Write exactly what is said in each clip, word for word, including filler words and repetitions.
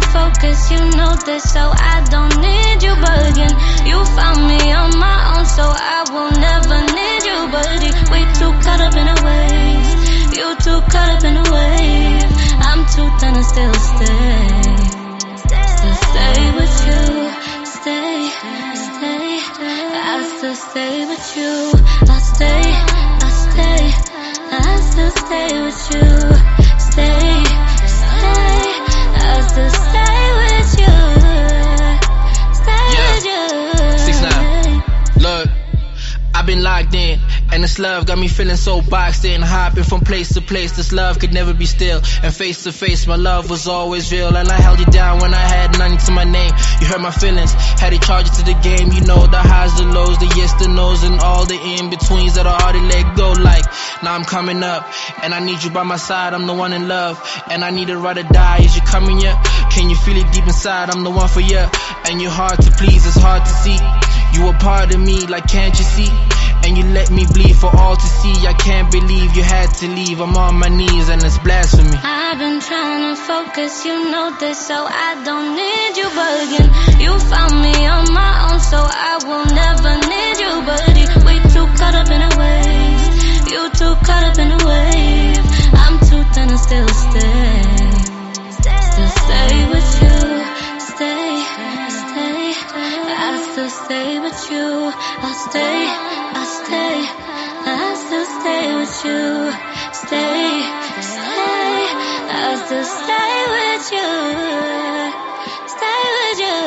focus, you know this, so I don't need you bugging. You found me on my own, so I will never need you, buddy. We too caught up in a wave, you too caught up in a wave. I'm too done to still stay, still stay with you, stay, stay. I still stay with you, I'll stay, I'll stay, I'll still stay with you, stay, stay. I'll still stay with you, stay yeah. with you. six nine. Look, I've been locked in, and this love got me feeling so boxed in, hopping from place to place. This love could never be still, and face to face my love was always real. And I held you down when I had nothing to my name. You hurt my feelings, had to charge it to the game. You know the highs, the lows, the yes, the no's, and all the in-betweens that I already let go. Like, now I'm coming up, and I need you by my side. I'm the one in love, and I need to ride or die. Is you coming yet? Can you feel it deep inside? I'm the one for you, and you're hard to please, it's hard to see. You a part of me, like can't you see? And you let me bleed for all to see. I can't believe you had to leave. I'm on my knees and it's blasphemy. I've been trying to focus, you know this, so I don't need you bugging. You found me on my own, so I will never need you, buddy. We too caught up in a wave, you too caught up in a wave. I'm too done to still stay, still stay with you, stay, stay. I still stay with you, I'll stay, I'll stay, I'll still stay with you, stay, stay. I'll still stay with you, stay with you.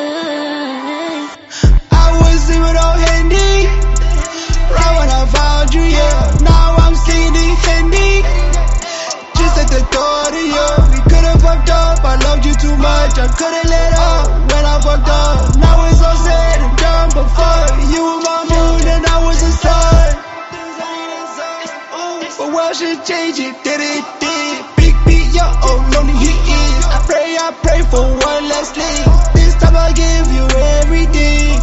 I was living on Handy, right when I found you, yeah. Now I'm singing Handy, just at the door to you. We could've fucked up, I loved you too much, I couldn't let up when I fucked up. Now it's all said and done, but fuck, you were my moon and I was the sun. But world should change it, did it, did. Big beat, yo, oh, lonely he is. I pray, I pray for one last thing. This time I give you everything.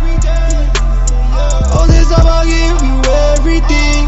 Oh, this time I give you everything.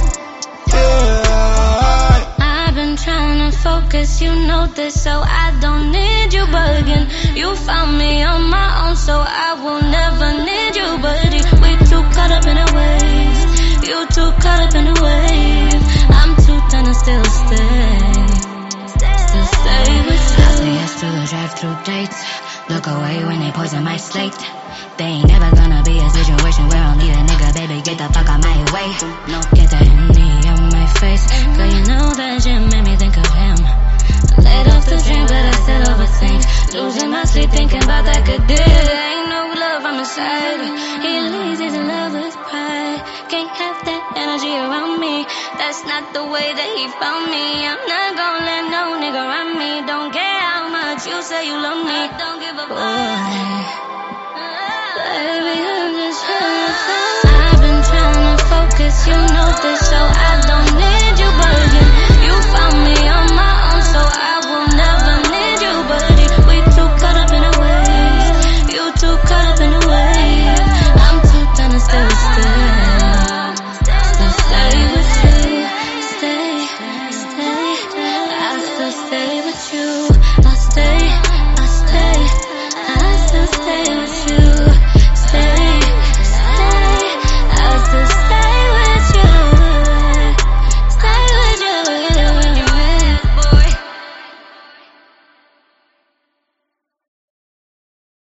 Yeah. I've been trying to focus, you know this, so I don't need you bugging. You found me on my own, so I will never need you, buddy. We too caught up in a wave, you too caught up in a wave. I'm too done to still stay, still stay with you. I say yes to the drive-through dates. Look away when they poison my slate. They ain't never gonna be a situation where I'll need a nigga, baby, get the fuck out my way. No, get that Henny on my face, girl, you know that shit made me think of him. I let off the drink, but I still overthink. Losing my sleep thinking about that good dick. Ain't no love on the side. He leaves his love with pride. Can't have that energy around me. That's not the way that he found me. I'm not gonna let no nigga around me. Don't care how much you say you love me. I don't give a fuck. Baby, I'm just trying to I've been trying to focus, you know this, so I don't need you bugging. You found me on my own, so I will never need you, buddy. We too caught up in a wave, you too caught up in a wave. I'm too done to still stay, still stay with you, stay, stay. I still stay with you.